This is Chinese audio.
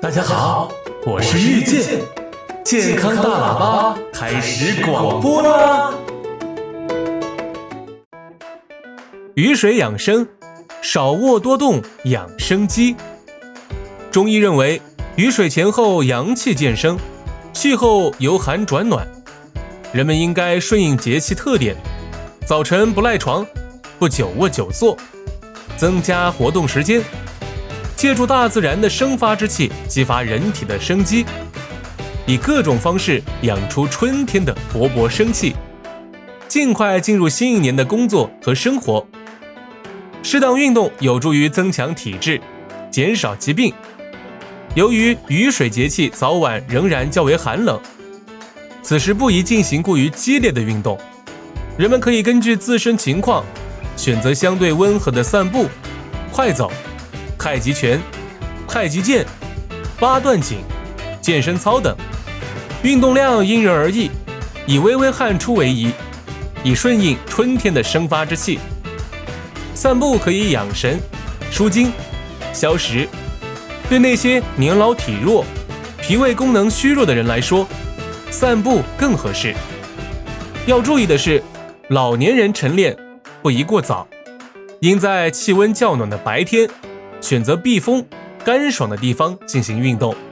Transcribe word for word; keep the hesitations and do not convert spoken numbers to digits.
大家好，我是遇见健康大喇叭，开始广播啦！雨水养生，少卧多动养生机。中医认为，雨水前后阳气渐生，气候由寒转暖，人们应该顺应节气特点，早晨不赖床，不久卧久坐，增加活动时间，借助大自然的生发之气，激发人体的生机，以各种方式养出春天的勃勃生气，尽快进入新一年的工作和生活。适当运动有助于增强体质，减少疾病。由于雨水节气早晚仍然较为寒冷，此时不宜进行过于激烈的运动，人们可以根据自身情况选择相对温和的散步、快走、太极拳、太极剑、八段锦、健身操等，运动量因人而异，以微微汗出为宜，以顺应春天的生发之气。散步可以养神、舒筋、消食，对那些年老体弱、脾胃功能虚弱的人来说，散步更合适。要注意的是，老年人晨练不宜过早，应在气温较暖的白天选择避风干爽的地方进行运动。